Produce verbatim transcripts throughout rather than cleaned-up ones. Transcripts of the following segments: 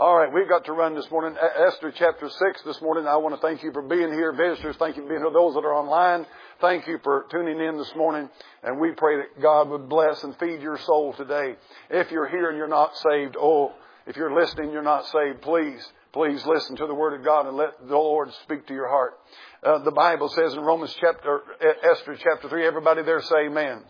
All right, we've got to run this morning. Esther chapter six this morning. I want to thank you for being here. Visitors, thank you for being here. Those that are online, thank you for tuning in this morning. And we pray that God would bless and feed your soul today. If you're here and you're not saved, oh, if you're listening, you're not saved, please, please listen to the Word of God and let the Lord speak to your heart. Uh, the Bible says in Romans chapter, Esther chapter three, everybody there say amen.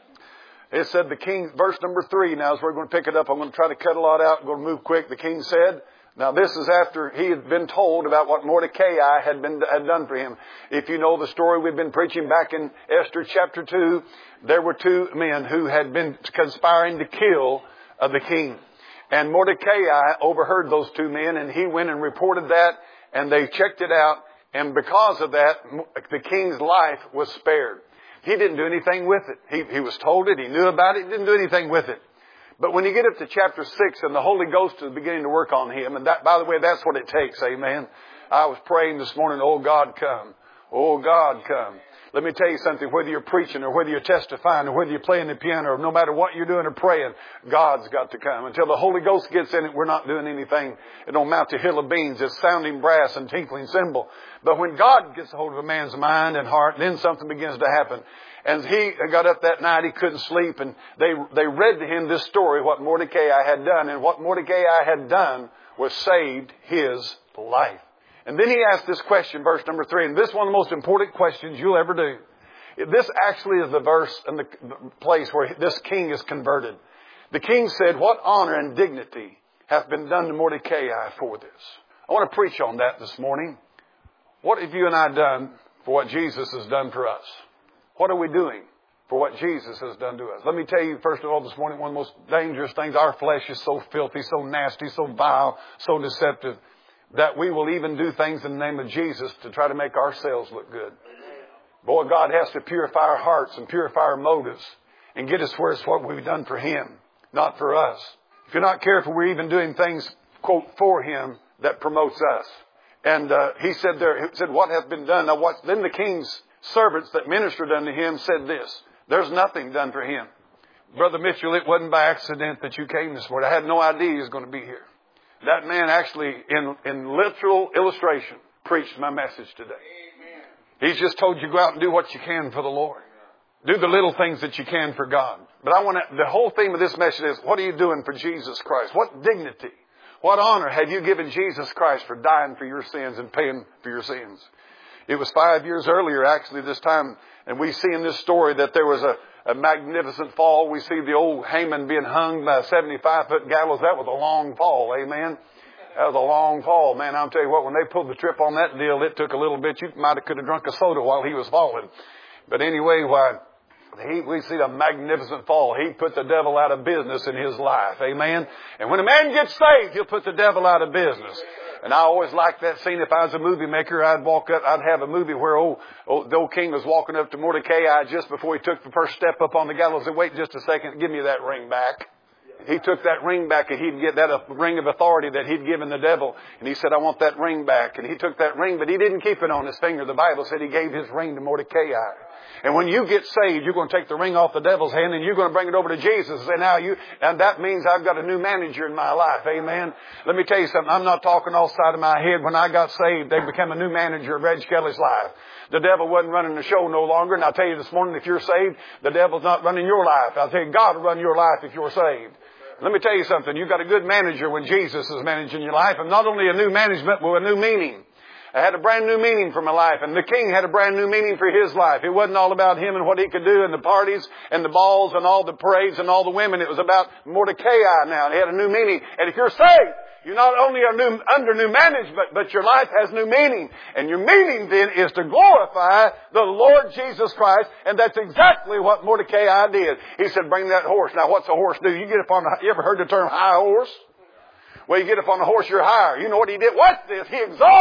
It said the king, verse number three, now as we're going to pick it up, I'm going to try to cut a lot out. I'm going to move quick. The king said, now this is after he had been told about what Mordecai had been had done for him. If you know the story we've been preaching back in Esther chapter two, there were two men who had been conspiring to kill uh, the king. And Mordecai overheard those two men, and he went and reported that, and they checked it out. And because of that, the king's life was spared. He didn't do anything with it. He, he was told it. He knew about it. He didn't do anything with it. But when you get up to chapter six and the Holy Ghost is beginning to work on him, and that, by the way, that's what it takes. Amen. I was praying this morning, oh God, come. Oh God, come. Let me tell you something. Whether you're preaching or whether you're testifying or whether you're playing the piano or no matter what you're doing or praying, God's got to come. Until the Holy Ghost gets in it, we're not doing anything. It don't amount to a hill of beans. It's sounding brass and tinkling cymbal. But when God gets a hold of a man's mind and heart, then something begins to happen. And he got up that night, he couldn't sleep, and they they read to him this story, what Mordecai had done. And what Mordecai had done was saved his life. And then he asked this question, verse number three, and this is one of the most important questions you'll ever do. This actually is the verse and the place where this king is converted. The king said, what honor and dignity hath been done to Mordecai for this? I want to preach on that this morning. What have you and I done for what Jesus has done for us? What are we doing for what Jesus has done to us? Let me tell you, first of all, this morning, one of the most dangerous things, our flesh is so filthy, so nasty, so vile, so deceptive, that we will even do things in the name of Jesus to try to make ourselves look good. Boy, God has to purify our hearts and purify our motives and get us where it's what we've done for Him, not for us. If you're not careful, we're even doing things, quote, for Him that promotes us. And uh, he said there, he said, what hath been done? Now, what, then the king's servants that ministered unto him said this, there's nothing done for him. Brother Mitchell, it wasn't by accident that you came this morning. I had no idea he was going to be here. That man actually, in, in literal illustration, preached my message today. Amen. He's just told you go out and do what you can for the Lord. Do the little things that you can for God. But I want to, the whole theme of this message is, what are you doing for Jesus Christ? What dignity, what honor have you given Jesus Christ for dying for your sins and paying for your sins? It was five years earlier, actually, this time, and we see in this story that there was a, a magnificent fall. We see the old Haman being hung by a seventy-five foot gallows. That was a long fall, amen? That was a long fall. Man, I'll tell you what, when they pulled the trip on that deal, it took a little bit. You might have could have drunk a soda while he was falling. But anyway, why, he, we see a magnificent fall. He put the devil out of business in his life, amen? And when a man gets saved, he'll put the devil out of business. And I always liked that scene. If I was a movie maker, I'd walk up, I'd have a movie where old, old, the old king was walking up to Mordecai just before he took the first step up on the gallows. And wait just a second, give me that ring back. He took that ring back and he'd get that a ring of authority that he'd given the devil. And he said, I want that ring back. And he took that ring, but he didn't keep it on his finger. The Bible said he gave his ring to Mordecai. And when you get saved, you're going to take the ring off the devil's hand and you're going to bring it over to Jesus and say, now you, and that means I've got a new manager in my life. Amen. Let me tell you something. I'm not talking off the side of my head. When I got saved, they became a new manager of Reg Kelly's life. The devil wasn't running the show no longer. And I'll tell you this morning, if you're saved, the devil's not running your life. I'll tell you, God will run your life if you're saved. Let me tell you something. You've got a good manager when Jesus is managing your life. And not only a new management, but a new meaning. I had a brand new meaning for my life, and the king had a brand new meaning for his life. It wasn't all about him and what he could do and the parties and the balls and all the parades and all the women. It was about Mordecai now, and he had a new meaning. And if you're saved, you not only are new, under new management, but your life has new meaning. And your meaning then is to glorify the Lord Jesus Christ, and that's exactly what Mordecai did. He said, bring that horse. Now, what's a horse do? You get up on a, you ever heard the term high horse? Well, you get up on a horse, you're higher. You know what he did? Watch this. He exalted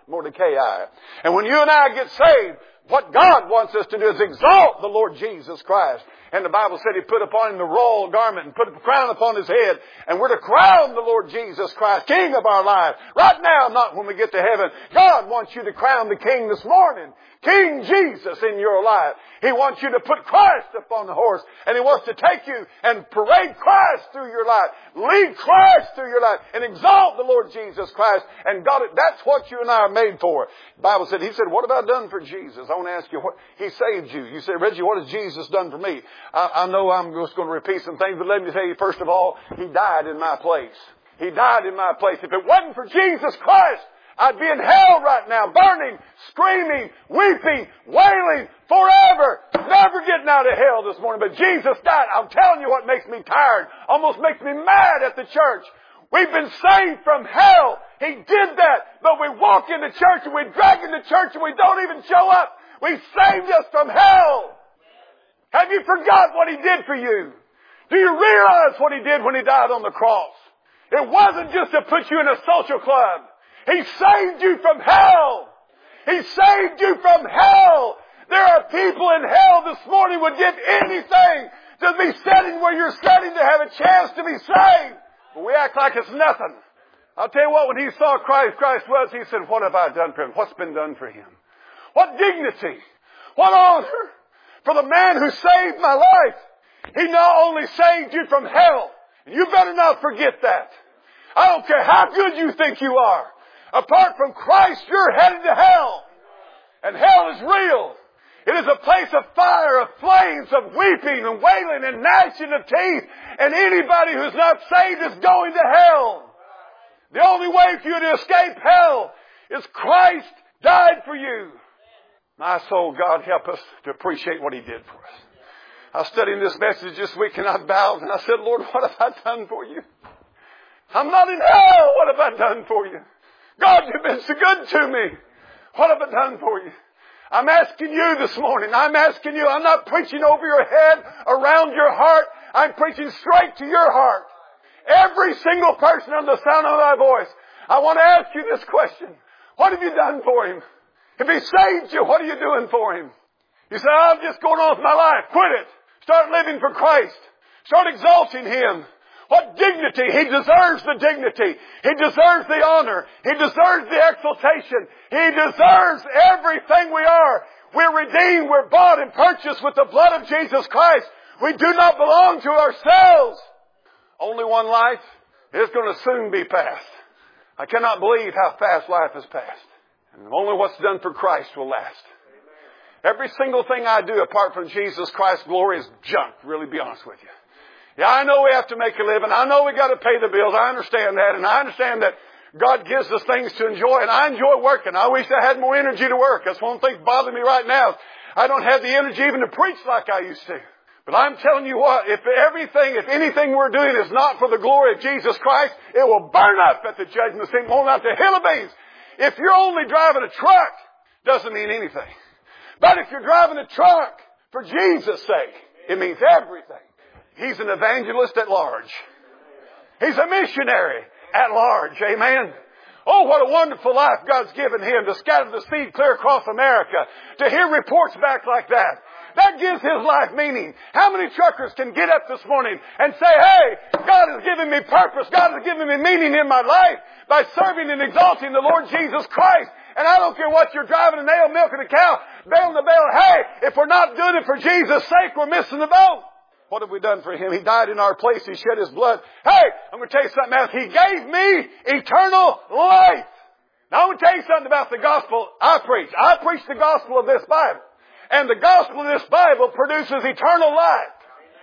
Mordecai. And when you and I get saved, what God wants us to do is exalt the Lord Jesus Christ. And the Bible said He put upon Him the royal garment and put a crown upon His head. And we're to crown the Lord Jesus Christ, King of our lives. Right now, not when we get to heaven. God wants you to crown the King this morning. King Jesus in your life. He wants you to put Christ upon the horse. And He wants to take you and parade Christ through your life. Lead Christ through your life. And exalt the Lord Jesus Christ. And God, that's what you and I are made for. The Bible said, He said, what have I done for Jesus? I want to ask you, what, He saved you. You say, Reggie, what has Jesus done for me? I, I know I'm just going to repeat some things, but let me tell you, first of all, He died in my place. He died in my place. If it wasn't for Jesus Christ, I'd be in hell right now, burning, screaming, weeping, wailing, forever, never getting out of hell this morning. But Jesus died. I'm telling you what makes me tired, almost makes me mad at the church. We've been saved from hell. He did that, but we walk into church and we drag into church and we don't even show up. He saved us from hell. Have you forgot what He did for you? Do you realize what He did when He died on the cross? It wasn't just to put you in a social club. He saved you from hell. He saved you from hell. There are people in hell this morning would give anything to be sitting where you're sitting to have a chance to be saved. But we act like it's nothing. I'll tell you what, when he saw Christ, Christ was, he said, what have I done for him? What's been done for him? What dignity? What honor for the man who saved my life. He not only saved you from hell, and you better not forget that. I don't care how good you think you are. Apart from Christ, you're headed to hell. And hell is real. It is a place of fire, of flames, of weeping and wailing and gnashing of teeth. And anybody who's not saved is going to hell. The only way for you to escape hell is Christ died for you. My soul, God help us to appreciate what He did for us. I was studying this message this week and I bowed and I said, Lord, what have I done for you? I'm not in hell. What have I done for you? God, you've been so good to me. What have I done for you? I'm asking you this morning. I'm asking you. I'm not preaching over your head, around your heart. I'm preaching straight to your heart. Every single person under the sound of my voice. I want to ask you this question. What have you done for Him? If He saved you, what are you doing for Him? You say, I'm just going on with my life. Quit it. Start living for Christ. Start exalting Him. What dignity! He deserves the dignity. He deserves the honor. He deserves the exaltation. He deserves everything we are. We're redeemed. We're bought and purchased with the blood of Jesus Christ. We do not belong to ourselves. Only one life is going to soon be passed. I cannot believe how fast life has passed. And only what's done for Christ will last. Every single thing I do apart from Jesus Christ's glory is junk, really be honest with you. Yeah, I know we have to make a living. I know we got to pay the bills. I understand that. And I understand that God gives us things to enjoy. And I enjoy working. I wish I had more energy to work. That's one thing bothering me right now. I don't have the energy even to preach like I used to. But I'm telling you what, if everything, if anything we're doing is not for the glory of Jesus Christ, it will burn up at the judgment seat, going out the hill of beans. If you're only driving a truck, doesn't mean anything. But if you're driving a truck for Jesus' sake, it means everything. He's an evangelist at large. He's a missionary at large. Amen. Oh, what a wonderful life God's given him to scatter the seed clear across America. To hear reports back like that. That gives his life meaning. How many truckers can get up this morning and say, hey, God has given me purpose. God has given me meaning in my life by serving and exalting the Lord Jesus Christ. And I don't care what you're driving, a nail, milking a cow, bailing the bale. Hey, if we're not doing it for Jesus' sake, we're missing the boat. What have we done for Him? He died in our place. He shed His blood. Hey, I'm going to tell you something else. He gave me eternal life. Now, I'm going to tell you something about the gospel I preach. I preach the gospel of this Bible. And the gospel of this Bible produces eternal life.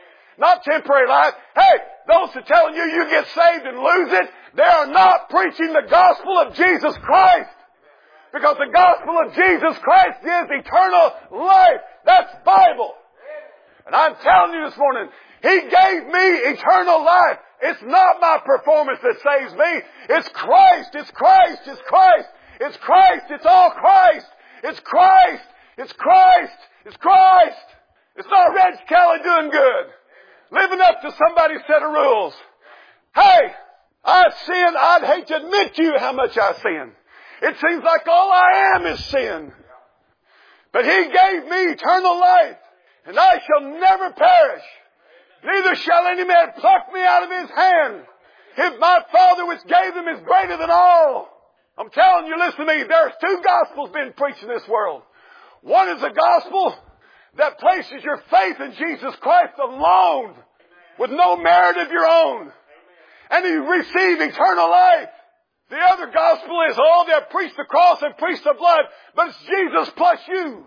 Not temporary life. Hey, those who are telling you you get saved and lose it, they are not preaching the gospel of Jesus Christ. Because the gospel of Jesus Christ is eternal life. That's Bible. And I'm telling you this morning, He gave me eternal life. It's not my performance that saves me. It's Christ. It's Christ. It's Christ. It's Christ. It's all Christ. It's Christ. It's Christ. It's Christ. It's not Reg Kelly doing good. Living up to somebody's set of rules. Hey, I sin. I'd hate to admit to you how much I sin. It seems like all I am is sin. But He gave me eternal life, and I shall never perish. Neither shall any man pluck me out of His hand. If my Father which gave them is greater than all. I'm telling you, listen to me, there's two gospels being preached in this world. One is a gospel that places your faith in Jesus Christ alone, with no merit of your own, and you receive eternal life. The other gospel is, oh, they'll preach the cross and preach the blood, but it's Jesus plus you.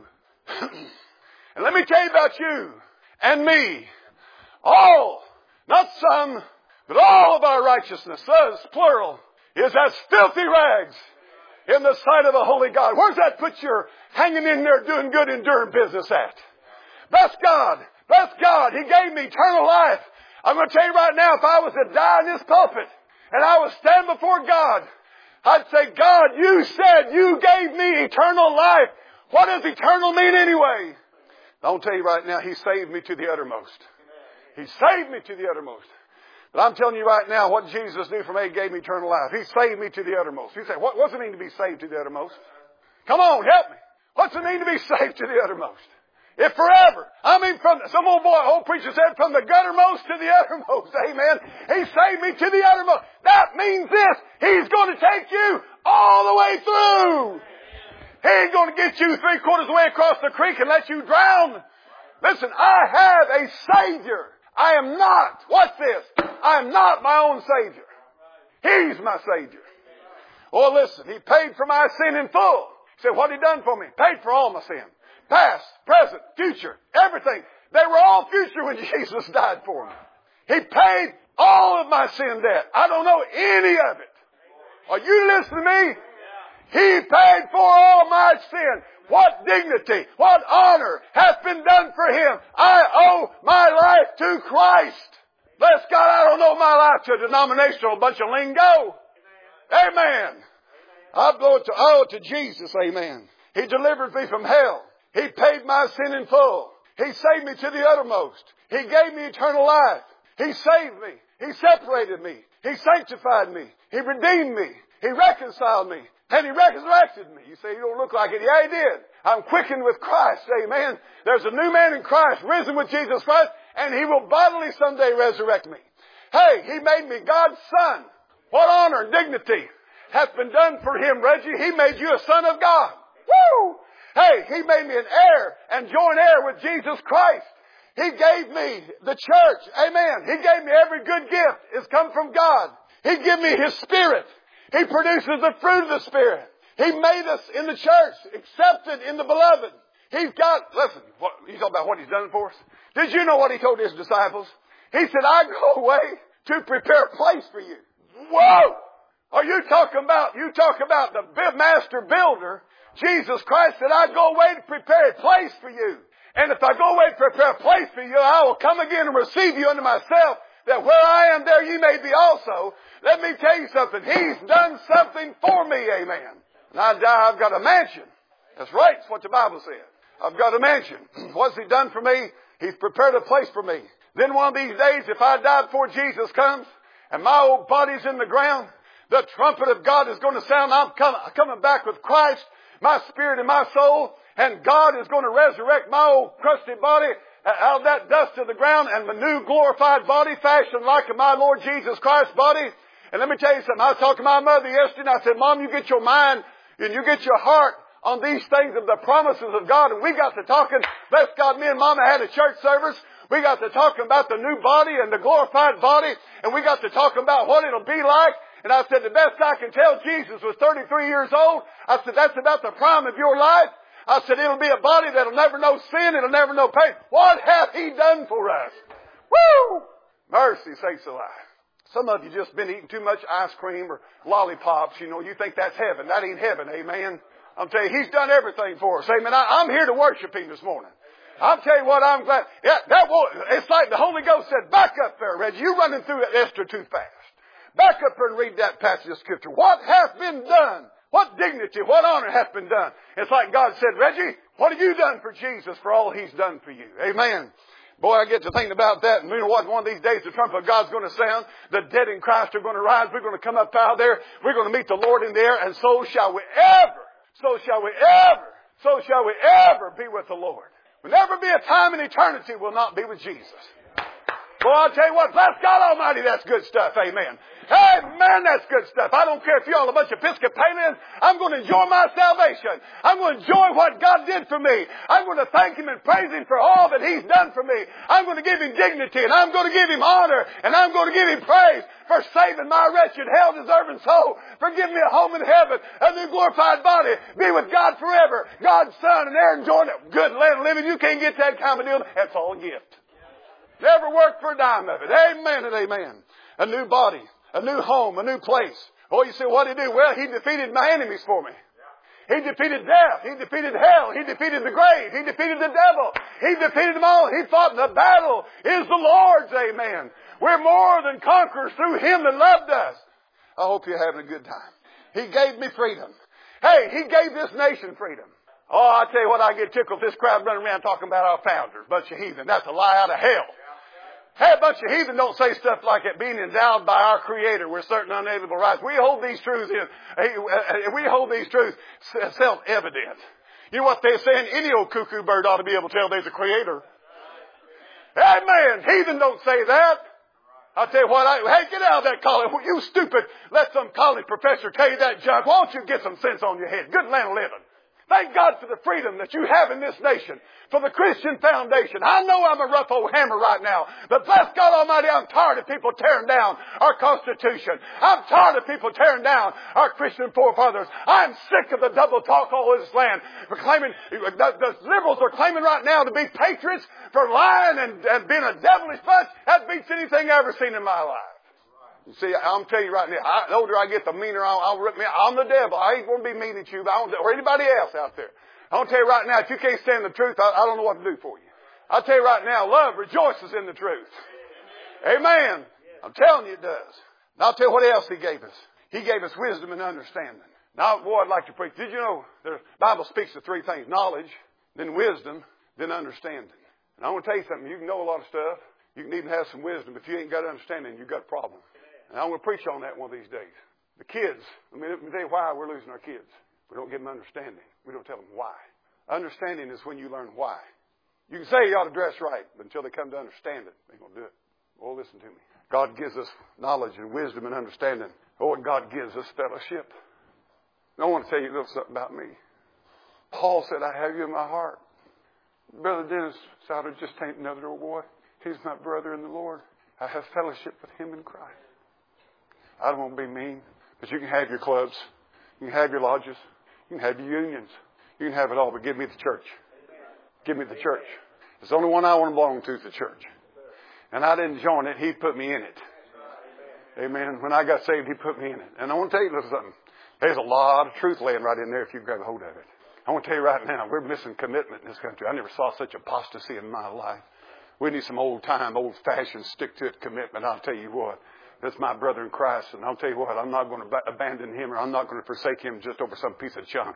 And let me tell you about you and me. All, not some, but all of our righteousness, us, plural, is as filthy rags in the sight of a holy God. Where's that put your hanging in there doing good, enduring business at? Bless God. Bless God. He gave me eternal life. I'm going to tell you right now, if I was to die in this pulpit and I was stand before God, I'd say, God, you said you gave me eternal life. What does eternal mean anyway? I'll tell you right now, He saved me to the uttermost. He saved me to the uttermost. But I'm telling you right now, what Jesus knew for me, He gave me eternal life. He saved me to the uttermost. You say, what does it mean to be saved to the uttermost? Come on, help me. What's it mean to be saved to the uttermost? If forever. I mean, from some old boy, old preacher said, from the guttermost to the uttermost. Amen. He saved me to the uttermost. That means this. He's going to take you all the way through. He ain't going to get you three quarters of the way across the creek and let you drown. Listen, I have a Savior. I am not, what's this? I am not my own Savior. He's my Savior. Oh, listen, He paid for my sin in full. He said, what He done for me? Paid for all my sin. Past, present, future, everything. They were all future when Jesus died for me. He paid all of my sin debt. I don't know any of it. Are you listening to me? He paid for all my sin. What dignity, what honor hath been done for Him. I owe my life to Christ. Bless God, I don't owe my life to a denominational bunch of lingo. Amen. I owe it to, owe it to Jesus. Amen. He delivered me from hell. He paid my sin in full. He saved me to the uttermost. He gave me eternal life. He saved me. He separated me. He sanctified me. He redeemed me. He reconciled me. And He resurrected me. You say, you don't look like it. Yeah, He did. I'm quickened with Christ. Amen. There's a new man in Christ, risen with Jesus Christ, and He will bodily someday resurrect me. Hey, He made me God's son. What honor and dignity hath been done for Him, Reggie. He made you a son of God. Woo! Hey, He made me an heir and joint heir with Jesus Christ. He gave me the church. Amen. He gave me every good gift. It's come from God. He gave me His Spirit. He produces the fruit of the Spirit. He made us in the church, accepted in the beloved. He's got, listen, what, you talk about what He's done for us. Did you know what He told His disciples? He said, I go away to prepare a place for you. Whoa! Are you talking about, you talk about the master builder, Jesus Christ, said, I go away to prepare a place for you. And if I go away to prepare a place for you, I will come again and receive you unto myself, that where I am, there you may be also. Let me tell you something. He's done something for me, amen. And I die, I've got a mansion. That's right, that's what the Bible said. I've got a mansion. What's He done for me? He's prepared a place for me. Then one of these days, if I die before Jesus comes, and my old body's in the ground, the trumpet of God is going to sound. I'm coming, coming back with Christ, my spirit and my soul, and God is going to resurrect my old crusty body out of that dust of the ground and the new glorified body fashioned like my Lord Jesus Christ's body. And let me tell you something. I was talking to my mother yesterday and I said, Mom, you get your mind and you get your heart on these things of the promises of God. And we got to talking, bless God, me and Mama had a church service. We got to talking about the new body and the glorified body. And we got to talking about what it'll be like. And I said, the best I can tell, Jesus was thirty-three years old. I said, that's about the prime of your life. I said, it'll be a body that'll never know sin. It'll never know pain. What hath He done for us? Woo! Mercy sakes alive. Some of you just been eating too much ice cream or lollipops. You know, you think that's heaven. That ain't heaven. Amen. I'm telling you, He's done everything for us. Amen. I, I'm here to worship Him this morning. I'll tell you what, I'm glad. Yeah, that was, it's like the Holy Ghost said, back up there, Reggie. You're running through that Esther too fast. Back up there and read that passage of Scripture. What hath been done? What dignity, what honor hath been done? It's like God said, Reggie, what have you done for Jesus for all He's done for you? Amen. Boy, I get to thinking about that. And you know what? One of these days, the trumpet of God's going to sound. The dead in Christ are going to rise. We're going to come up out of there. We're going to meet the Lord in the air. And so shall we ever, so shall we ever, so shall we ever be with the Lord. There'll never be a time in eternity we'll not be with Jesus. Boy, I'll tell you what, bless God Almighty, that's good stuff. Amen. Amen, that's good stuff. I don't care if you're all a bunch of Episcopalians. I'm going to enjoy my salvation. I'm going to enjoy what God did for me. I'm going to thank Him and praise Him for all that He's done for me. I'm going to give Him dignity, and I'm going to give Him honor, and I'm going to give Him praise for saving my wretched, hell-deserving soul, for giving me a home in heaven, a new glorified body, be with God forever, God's Son, and Aaron Jordan. Good land of living. You can't get that kind of deal. That's all a gift. Never worked for a dime of it. Amen and amen. A new body, a new home, a new place. Oh, you say, what did he do? Well, He defeated my enemies for me. He defeated death. He defeated hell. He defeated the grave. He defeated the devil. He defeated them all. He fought. The battle is the Lord's. Amen. We're more than conquerors through Him that loved us. I hope you're having a good time. He gave me freedom. Hey, He gave this nation freedom. Oh, I tell you what, I get tickled. This crowd running around talking about our founders. Bunch of heathen. That's a lie out of hell. Hey, a bunch of heathen don't say stuff like it. Being endowed by our Creator with certain unalienable rights. We hold these truths in. We hold these truths self-evident. You know what they're saying? Any old cuckoo bird ought to be able to tell there's a Creator. Amen. Heathen don't say that. I'll tell you what. I, hey, get out of that college. You stupid. Let some college professor tell you that junk. Why don't you get some sense on your head? Good land of living. Thank God for the freedom that you have in this nation. For the Christian foundation. I know I'm a rough old hammer right now. But bless God Almighty, I'm tired of people tearing down our Constitution. I'm tired of people tearing down our Christian forefathers. I'm sick of the double talk all over this land. Proclaiming, the, the liberals are claiming right now to be patriots for lying and, and being a devilish bunch. That beats anything I've ever seen in my life. You see, I'm telling you right now, I, the older I get, the meaner I'll, I'll rip me. I'm the devil. I ain't going to be mean at you, but I don't, or anybody else out there. I'll tell you right now, if you can't stand the truth, I, I don't know what to do for you. I'll tell you right now, love rejoices in the truth. Amen. I'm telling you it does. And I'll tell you what else He gave us. He gave us wisdom and understanding. Now, boy, I'd like to preach. Did you know the Bible speaks of three things? Knowledge, then wisdom, then understanding. And I want to tell you something. You can know a lot of stuff. You can even have some wisdom. But if you ain't got understanding, you've got a problem. And I'm going to preach on that one of these days. The kids, I mean, let me tell you why we're losing our kids. We don't give them understanding. We don't tell them why. Understanding is when you learn why. You can say you ought to dress right, but until they come to understand it, they ain't going to do it. Oh, listen to me. God gives us knowledge and wisdom and understanding. Oh, and God gives us fellowship. I want to tell you a little something about me. Paul said, I have you in my heart. Brother Dennis Souter just ain't another old boy. He's my brother in the Lord. I have fellowship with Him in Christ. I don't want to be mean, but you can have your clubs. You can have your lodges. You can have your unions. You can have it all, but give me the church. Give me the church. It's the only one I want to belong to is the church. And I didn't join it. He put me in it. Amen. When I got saved, He put me in it. And I want to tell you a little something. There's a lot of truth laying right in there if you grab a hold of it. I want to tell you right now, we're missing commitment in this country. I never saw such apostasy in my life. We need some old-time, old-fashioned, stick-to-it commitment. I'll tell you what. That's my brother in Christ. And I'll tell you what, I'm not going to abandon him or I'm not going to forsake him just over some piece of junk.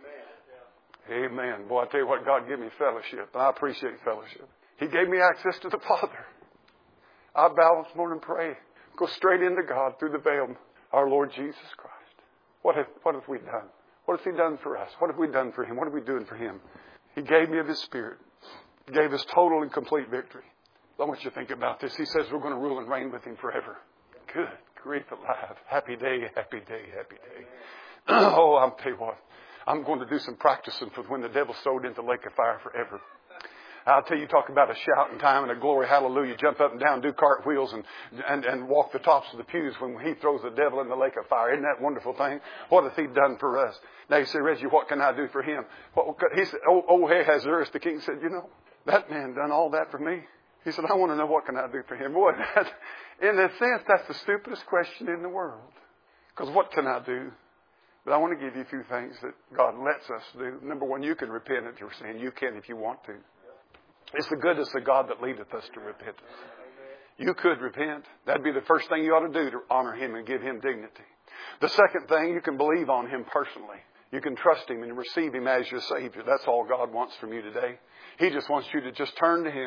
Amen. Amen. Boy, I tell you what, God gave me fellowship. And I appreciate fellowship. He gave me access to the Father. I bow this morning and pray. Go straight into God through the veil, our Lord Jesus Christ. What have, what have we done? What has He done for us? What have we done for Him? What are we doing for Him? He gave me of His Spirit. He gave us total and complete victory. I want you to think about this. He says we're going to rule and reign with Him forever. Good grief alive. Happy day, happy day, happy day. Oh, I'll tell you what. I'm going to do some practicing for when the devil's thrown into the lake of fire forever. I'll tell you, talk about a shouting time and a glory, hallelujah, jump up and down, do cartwheels and, and, and walk the tops of the pews when He throws the devil in the lake of fire. Isn't that a wonderful thing? What hath He done for us? Now you say, Reggie, what can I do for Him? What, he said, oh, oh, Ahasuerus, the king said, you know, that man done all that for me. He said, I want to know what can I do for him. Boy, that, in a sense, that's the stupidest question in the world. Because what can I do? But I want to give you a few things that God lets us do. Number one, you can repent of your sin. You can if you want to. It's the goodness of God that leadeth us to repentance. You could repent. That'd be the first thing you ought to do to honor Him and give Him dignity. The second thing, you can believe on Him personally. You can trust Him and receive Him as your Savior. That's all God wants from you today. He just wants you to just turn to Him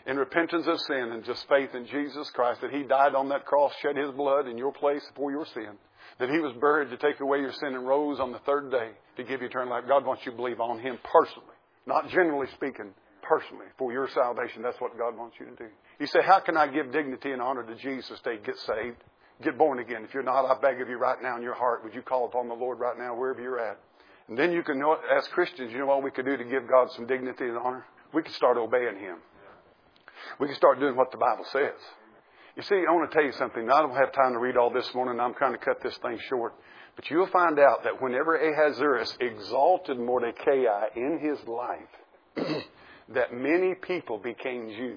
in repentance of sin and just faith in Jesus Christ, that He died on that cross, shed His blood in your place for your sin, that He was buried to take away your sin and rose on the third day to give you eternal life. God wants you to believe on Him personally, not generally speaking, personally, for your salvation. That's what God wants you to do. You say, how can I give dignity and honor to Jesus to get saved, get born again? If you're not, I beg of you right now in your heart, would you call upon the Lord right now wherever you're at? And then you can know, as Christians, you know what we could do to give God some dignity and honor? We could start obeying Him. We can start doing what the Bible says. You see, I want to tell you something. I don't have time to read all this morning. I'm trying to cut this thing short. But you'll find out that whenever Ahasuerus exalted Mordecai in his life, that many people became Jews.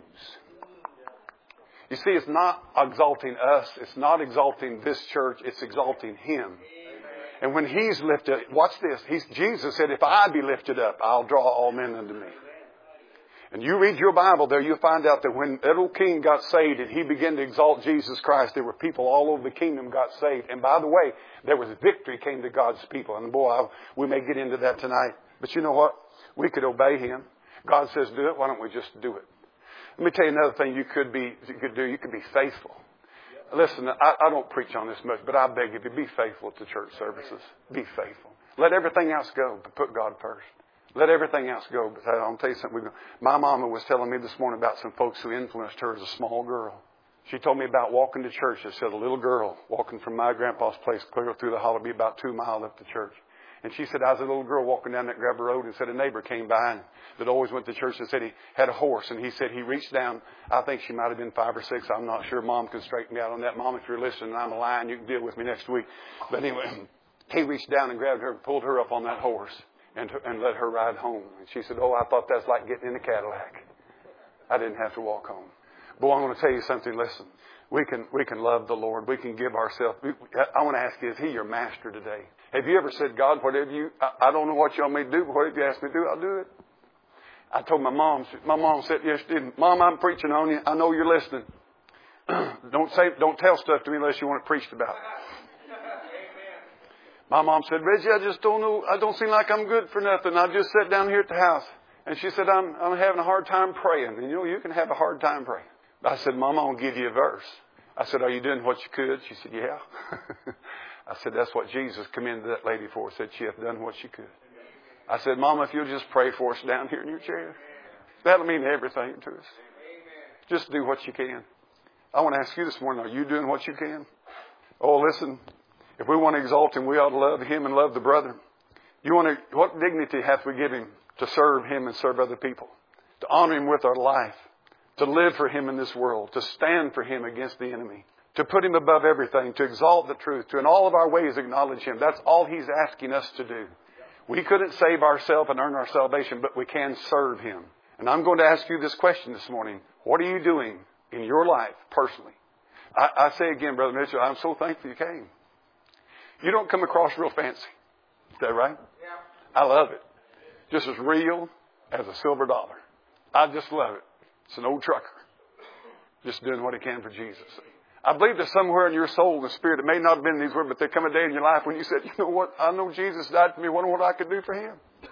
You see, it's not exalting us. It's not exalting this church. It's exalting Him. And when He's lifted, watch this. He's, Jesus said, if I be lifted up, I'll draw all men unto me. And you read your Bible there, you'll find out that when that old king got saved and he began to exalt Jesus Christ, there were people all over the kingdom got saved. And by the way, there was victory came to God's people. And boy, I, we may get into that tonight. But you know what? We could obey Him. God says do it. Why don't we just do it? Let me tell you another thing you could be, you could do. You could be faithful. Listen, I, I don't preach on this much, but I beg you to be faithful to church services. Be faithful. Let everything else go, but put God first. Let everything else go. But I'll tell you something. My mama was telling me this morning about some folks who influenced her as a small girl. She told me about walking to church. She said a little girl walking from my grandpa's place clear through the hollow, be about two miles up to church. And she said, I was a little girl walking down that gravel road and said a neighbor came by and that always went to church and said he had a horse. And he said he reached down. I think she might have been five or six. I'm not sure. Mom can straighten me out on that. Mom, if you're listening, I'm a lion. You can deal with me next week. But anyway, he reached down and grabbed her and pulled her up on that horse and, and let her ride home. And she said, oh, I thought that's like getting in a Cadillac. I didn't have to walk home. Boy, I want to tell you something. Listen, we can, we can love the Lord. We can give ourselves. I want to ask you, is He your master today? Have you ever said, God, whatever you, I, I don't know what you want me to do, but whatever you ask me to do, I'll do it. I told my mom, my mom said yesterday, Mom, I'm preaching on you. I know you're listening. don't say, don't tell stuff to me unless you want it preached about. My mom said, Reggie, I just don't know, I don't seem like I'm good for nothing. I just sat down here at the house. And she said, I'm, I'm having a hard time praying. And you know, you can have a hard time praying. I said, Mom, I'm going to give you a verse. I said, are you doing what you could? She said, yeah. I said, that's what Jesus commended that lady for. Said she hath done what she could. I said, Mama, if you'll just pray for us down here in your chair, that'll mean everything to us. Just do what you can. I want to ask you this morning, are you doing what you can? Oh, listen, if we want to exalt Him, we ought to love Him and love the brother. You want to, what dignity have we given Him to serve Him and serve other people? To honor Him with our life. To live for Him in this world. To stand for Him against the enemy. To put Him above everything. To exalt the truth. To in all of our ways acknowledge Him. That's all He's asking us to do. We couldn't save ourselves and earn our salvation, but we can serve Him. And I'm going to ask you this question this morning. What are you doing in your life personally? I, I say again, Brother Mitchell, I'm so thankful you came. You don't come across real fancy. Is that right? Yeah. I love it. Just as real as a silver dollar. I just love it. It's an old trucker. Just doing what he can for Jesus. I believe there's somewhere in your soul and spirit, it may not have been these words, but there come a day in your life when you said, you know what, I know Jesus died for me. I wonder what I could do for Him.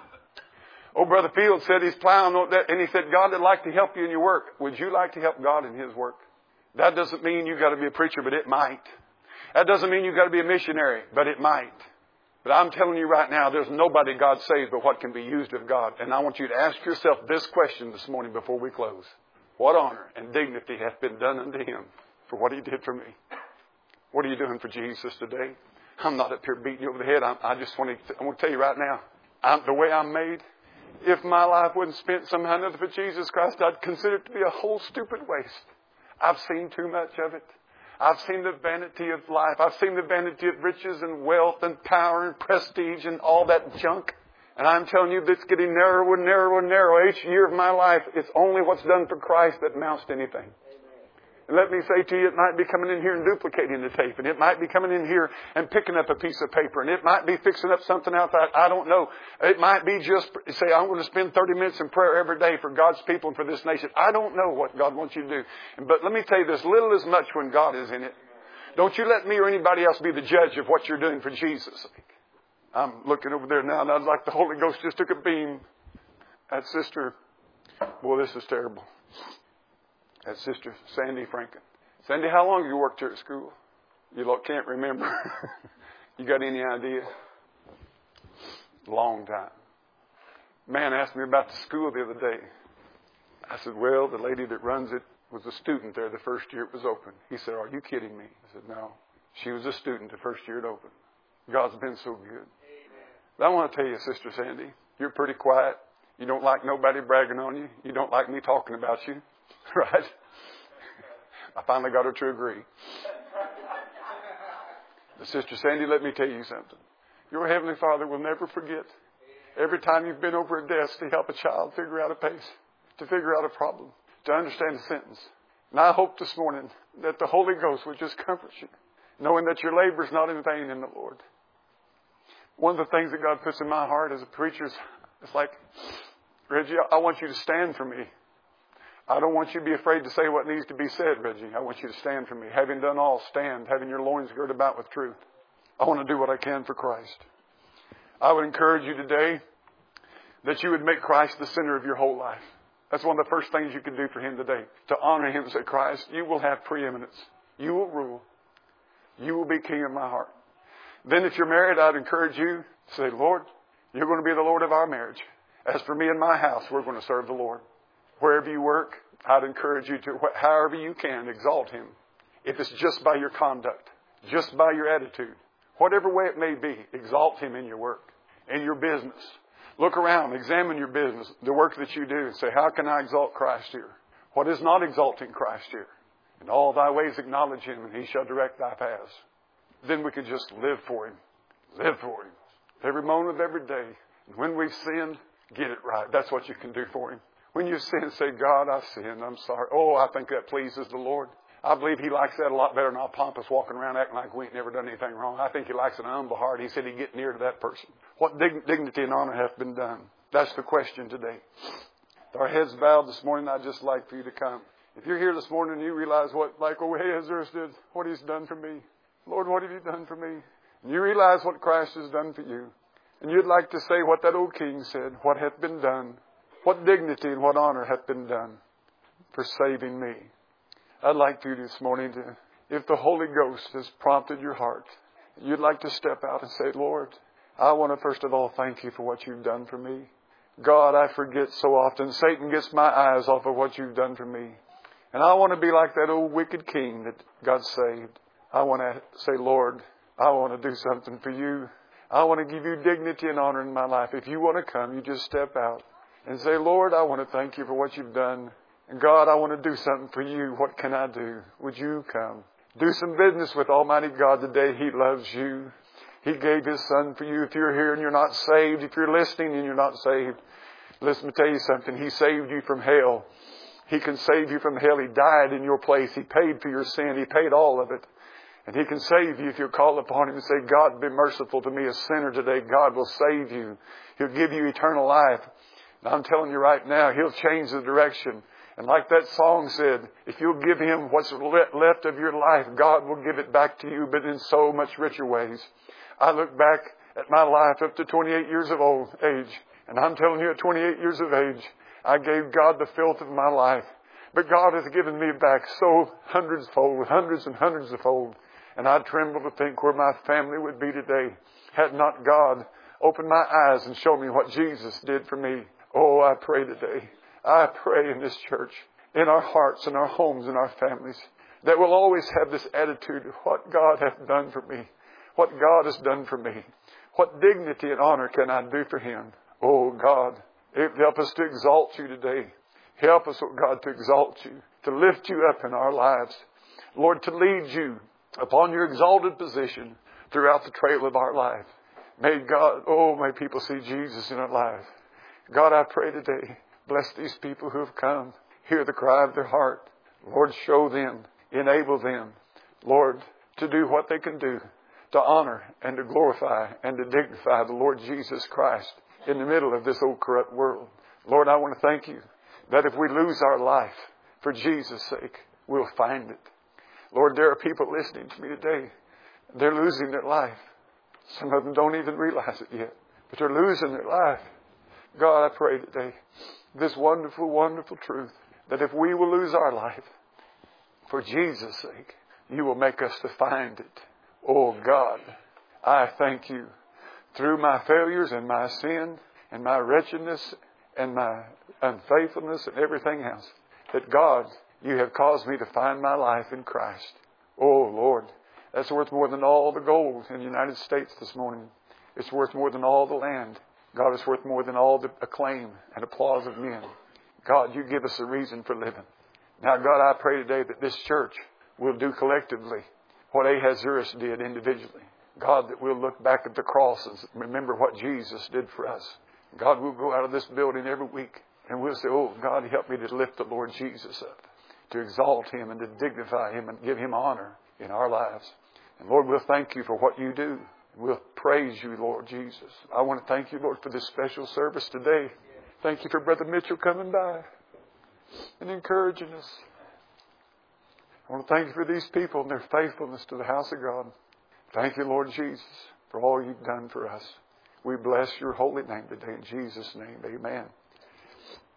Oh, Brother Fields said he's plowing on that, and he said, God would like to help you in your work. Would you like to help God in His work? That doesn't mean you've got to be a preacher, but it might. That doesn't mean you've got to be a missionary, but it might. But I'm telling you right now, there's nobody God saves but what can be used of God. And I want you to ask yourself this question this morning before we close. What honor and dignity hath been done unto Him for what He did for me? What are you doing for Jesus today? I'm not up here beating you over the head. I'm, I just want to, I want to tell you right now, I'm, the way I'm made, if my life wasn't spent somehow or another for Jesus Christ, I'd consider it to be a whole stupid waste. I've seen too much of it. I've seen the vanity of life. I've seen the vanity of riches and wealth and power and prestige and all that junk. And I'm telling you, it's getting narrower and narrower and narrower. Each year of my life, it's only what's done for Christ that amounts to anything. And let me say to you, it might be coming in here and duplicating the tape. And it might be coming in here and picking up a piece of paper. And it might be fixing up something else. I, I don't know. It might be just say, I'm going to spend thirty minutes in prayer every day for God's people and for this nation. I don't know what God wants you to do. But let me tell you this, little is much when God is in it. Don't you let me or anybody else be the judge of what you're doing for Jesus' sake. I'm looking over there now, and I'd like the Holy Ghost just took a beam at Sister. Boy, this is terrible. That's Sister Sandy Franken. Sandy, how long have you worked here at school? You look, can't remember. You got any idea? Long time. Man asked me about the school the other day. I said, well, the lady that runs it was a student there the first year it was open. He said, are you kidding me? I said, no. She was a student the first year it opened. God's been so good. But I want to tell you, Sister Sandy, you're pretty quiet. You don't like nobody bragging on you. You don't like me talking about you. Right? I finally got her to agree. But Sister Sandy, let me tell you something. Your Heavenly Father will never forget every time you've been over a desk to help a child figure out a pace, to figure out a problem, to understand a sentence. And I hope this morning that the Holy Ghost will just comfort you, knowing that your labor is not in vain in the Lord. One of the things that God puts in my heart as a preacher is, it's like, Reggie, I want you to stand for me. I don't want you to be afraid to say what needs to be said, Reggie. I want you to stand for me. Having done all, stand. Having your loins girded about with truth. I want to do what I can for Christ. I would encourage you today that you would make Christ the center of your whole life. That's one of the first things you can do for Him today. To honor Him and say, Christ, you will have preeminence. You will rule. You will be king of my heart. Then if you're married, I'd encourage you to say, Lord, you're going to be the Lord of our marriage. As for me and my house, we're going to serve the Lord. Wherever you work, I'd encourage you to, however you can, exalt Him. If it's just by your conduct, just by your attitude, whatever way it may be, exalt Him in your work, in your business. Look around, examine your business, the work that you do, and say, how can I exalt Christ here? What is not exalting Christ here? In all thy ways acknowledge Him, and He shall direct thy paths. Then we can just live for Him. Live for Him. Every moment of every day. And when we've sinned, get it right. That's what you can do for Him. When you sin, say, God, I sinned. I'm sorry. Oh, I think that pleases the Lord. I believe He likes that a lot better than all pompous walking around acting like we ain't never done anything wrong. I think He likes an humble heart. He said He'd get near to that person. What dig- dignity and honor hath been done? That's the question today. With our heads bowed this morning, I'd just like for you to come. If you're here this morning and you realize what, like Ahasuerus did, what he's done for me. Lord, what have you done for me? And you realize what Christ has done for you. And you'd like to say what that old king said, what hath been done? What dignity and what honor hath been done for saving me? I'd like for you this morning to, if the Holy Ghost has prompted your heart, you'd like to step out and say, Lord, I want to first of all thank you for what you've done for me. God, I forget so often. Satan gets my eyes off of what you've done for me. And I want to be like that old wicked king that God saved. I want to say, Lord, I want to do something for you. I want to give you dignity and honor in my life. If you want to come, you just step out and say, Lord, I want to thank you for what you've done. And God, I want to do something for you. What can I do? Would you come? Do some business with Almighty God today. He loves you. He gave His Son for you. If you're here and you're not saved, if you're listening and you're not saved, listen, let me tell you something. He saved you from hell. He can save you from hell. He died in your place. He paid for your sin. He paid all of it. And He can save you if you call upon Him and say, God, be merciful to me, a sinner today. God will save you. He'll give you eternal life. And I'm telling you right now, He'll change the direction. And like that song said, if you'll give Him what's left of your life, God will give it back to you, but in so much richer ways. I look back at my life up to twenty-eight years of old age, and I'm telling you at twenty-eight years of age, I gave God the filth of my life. But God has given me back so hundreds fold, hundreds and hundreds of fold. And I tremble to think where my family would be today had not God opened my eyes and shown me what Jesus did for me. Oh, I pray today. I pray in this church, in our hearts, in our homes, in our families, that we'll always have this attitude of what God hath done for me, what God has done for me. What dignity and honor can I do for Him? Oh, God, help us to exalt you today. Help us, oh God, to exalt you, to lift you up in our lives. Lord, to lead you upon your exalted position throughout the trail of our life. May God, oh, may people see Jesus in our life. God, I pray today, bless these people who have come. Hear the cry of their heart. Lord, show them, enable them, Lord, to do what they can do, to honor and to glorify and to dignify the Lord Jesus Christ in the middle of this old corrupt world. Lord, I want to thank you that if we lose our life for Jesus' sake, we'll find it. Lord, there are people listening to me today. They're losing their life. Some of them don't even realize it yet, but they're losing their life. God, I pray today, this wonderful, wonderful truth that if we will lose our life, for Jesus' sake, you will make us to find it. Oh God, I thank you through my failures and my sin and my wretchedness and my unfaithfulness and everything else, that God, you have caused me to find my life in Christ. Oh Lord, that's worth more than all the gold in the United States this morning. It's worth more than all the land. God, it's worth more than all the acclaim and applause of men. God, you give us a reason for living. Now, God, I pray today that this church will do collectively what Ahasuerus did individually. God, that we'll look back at the cross and remember what Jesus did for us. God, we'll go out of this building every week and we'll say, oh, God, help me to lift the Lord Jesus up, to exalt Him and to dignify Him and give Him honor in our lives. And Lord, we'll thank you for what you do. We'll praise you, Lord Jesus. I want to thank you, Lord, for this special service today. Thank you for Brother Mitchell coming by and encouraging us. I want to thank you for these people and their faithfulness to the house of God. Thank you, Lord Jesus, for all you've done for us. We bless your holy name today. In Jesus' name, amen.